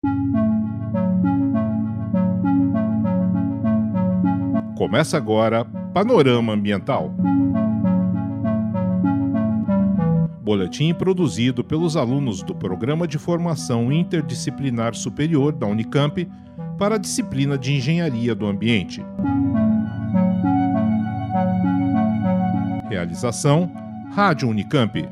Começa agora Panorama Ambiental. Boletim produzido pelos alunos do Programa de Formação Interdisciplinar Superior da Unicamp para a disciplina de Engenharia do Ambiente. Realização: Rádio Unicamp.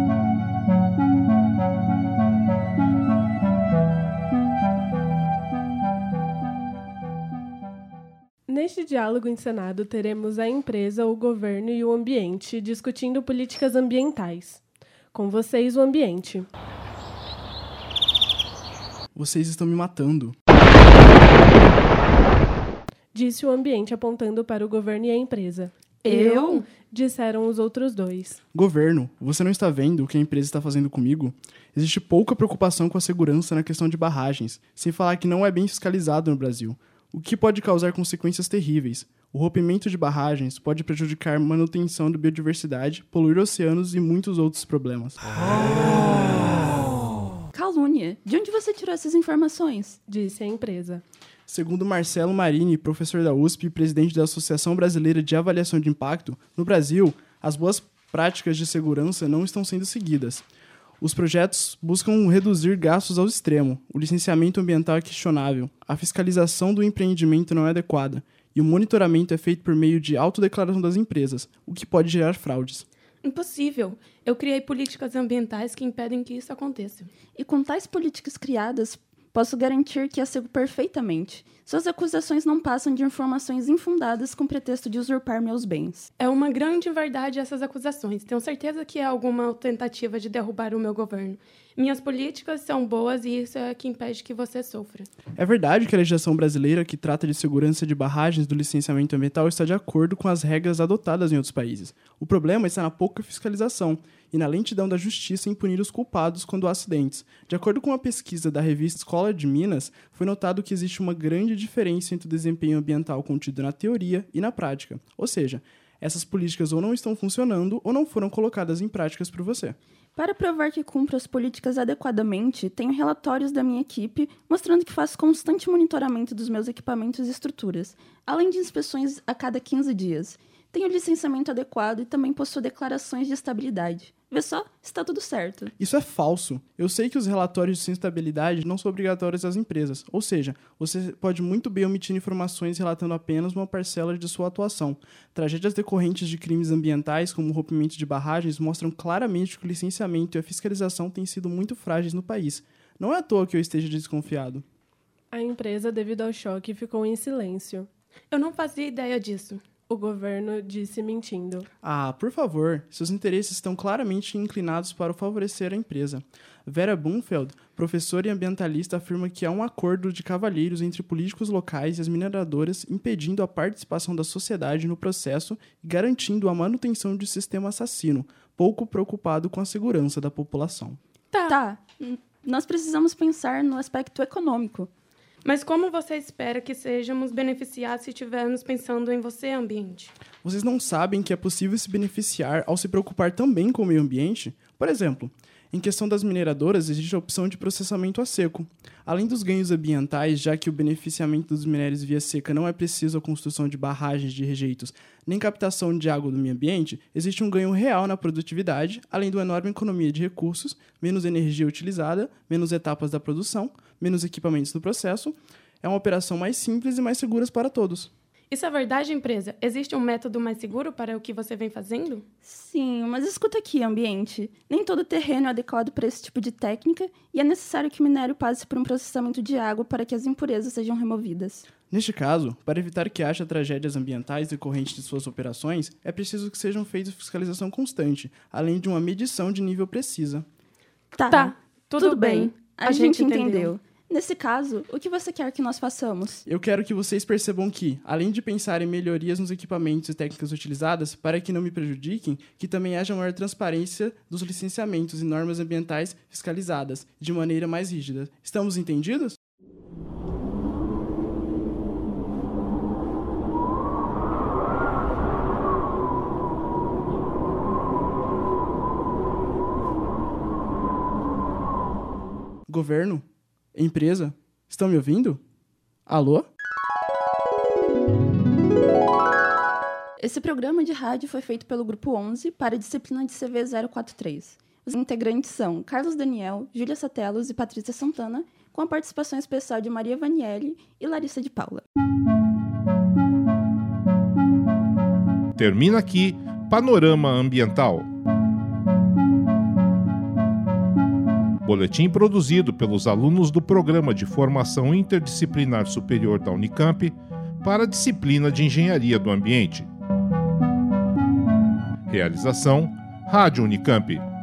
Neste diálogo encenado, teremos a empresa, o governo e o ambiente discutindo políticas ambientais. Com vocês, o ambiente. Vocês estão me matando, disse o ambiente apontando para o governo e a empresa. Eu? Disseram os outros dois. Governo, você não está vendo o que a empresa está fazendo comigo? Existe pouca preocupação com a segurança na questão de barragens, sem falar que não é bem fiscalizado no Brasil, o que pode causar consequências terríveis. O rompimento de barragens pode prejudicar a manutenção da biodiversidade, poluir oceanos e muitos outros problemas. Calúnia. De onde você tirou essas informações? Disse a empresa. Segundo Marcelo Marini, professor da USP e presidente da Associação Brasileira de Avaliação de Impacto, no Brasil, as boas práticas de segurança não estão sendo seguidas. Os projetos buscam reduzir gastos ao extremo, o licenciamento ambiental é questionável, a fiscalização do empreendimento não é adequada e o monitoramento é feito por meio de autodeclaração das empresas, o que pode gerar fraudes. Impossível. Eu criei políticas ambientais que impedem que isso aconteça. E com tais políticas criadas, posso garantir que as sigo perfeitamente. Suas acusações não passam de informações infundadas com pretexto de usurpar meus bens. É uma grande verdade essas acusações. Tenho certeza que é alguma tentativa de derrubar o meu governo. Minhas políticas são boas e isso é que impede que você sofra. É verdade que a legislação brasileira que trata de segurança de barragens do licenciamento ambiental está de acordo com as regras adotadas em outros países. O problema está na pouca fiscalização e na lentidão da justiça em punir os culpados quando há acidentes. De acordo com uma pesquisa da revista Escola de Minas, foi notado que existe uma grande diferença entre o desempenho ambiental contido na teoria e na prática. Ou seja, essas políticas ou não estão funcionando ou não foram colocadas em práticas por você. Para provar que cumpro as políticas adequadamente, tenho relatórios da minha equipe mostrando que faço constante monitoramento dos meus equipamentos e estruturas, além de inspeções a cada 15 dias. Tenho licenciamento adequado e também possuo declarações de estabilidade. Vê só, está tudo certo. Isso é falso. Eu sei que os relatórios de sustentabilidade não são obrigatórios às empresas, ou seja, você pode muito bem omitir informações relatando apenas uma parcela de sua atuação. Tragédias decorrentes de crimes ambientais, como o rompimento de barragens, mostram claramente que o licenciamento e a fiscalização têm sido muito frágeis no país. Não é à toa que eu esteja desconfiado. A empresa, devido ao choque, ficou em silêncio. Eu não fazia ideia disso. O governo disse mentindo. Ah, por favor, seus interesses estão claramente inclinados para favorecer a empresa. Vera Bunfeld, professora e ambientalista, afirma que há um acordo de cavalheiros entre políticos locais e as mineradoras impedindo a participação da sociedade no processo e garantindo a manutenção de um sistema assassino, pouco preocupado com a segurança da população. Tá, nós precisamos pensar no aspecto econômico. Mas como você espera que sejamos beneficiados se estivermos pensando em você, ambiente? Vocês não sabem que é possível se beneficiar ao se preocupar também com o meio ambiente? Por exemplo, em questão das mineradoras, existe a opção de processamento a seco. Além dos ganhos ambientais, já que o beneficiamento dos minérios via seca não é preciso a construção de barragens de rejeitos nem captação de água do meio ambiente, existe um ganho real na produtividade, além de uma enorme economia de recursos, menos energia utilizada, menos etapas da produção, menos equipamentos no processo. É uma operação mais simples e mais segura para todos. Isso é verdade, empresa? Existe um método mais seguro para o que você vem fazendo? Sim, mas escuta aqui, ambiente. Nem todo terreno é adequado para esse tipo de técnica e é necessário que o minério passe por um processamento de água para que as impurezas sejam removidas. Neste caso, para evitar que haja tragédias ambientais decorrentes de suas operações, é preciso que sejam feitas fiscalização constante, além de uma medição de nível precisa. Tá, tudo bem. A gente entendeu. Nesse caso, o que você quer que nós façamos? Eu quero que vocês percebam que, além de pensar em melhorias nos equipamentos e técnicas utilizadas para que não me prejudiquem, que também haja maior transparência dos licenciamentos e normas ambientais fiscalizadas, de maneira mais rígida. Estamos entendidos? Governo? Empresa? Estão me ouvindo? Alô? Esse programa de rádio foi feito pelo Grupo 11 para a disciplina de CV 043. Os integrantes são Carlos Daniel, Júlia Satellos e Patrícia Santana, com a participação especial de Maria Vanielli e Larissa de Paula. Termina aqui Panorama Ambiental. Boletim produzido pelos alunos do Programa de Formação Interdisciplinar Superior da Unicamp para a disciplina de Engenharia do Ambiente. Realização: Rádio Unicamp.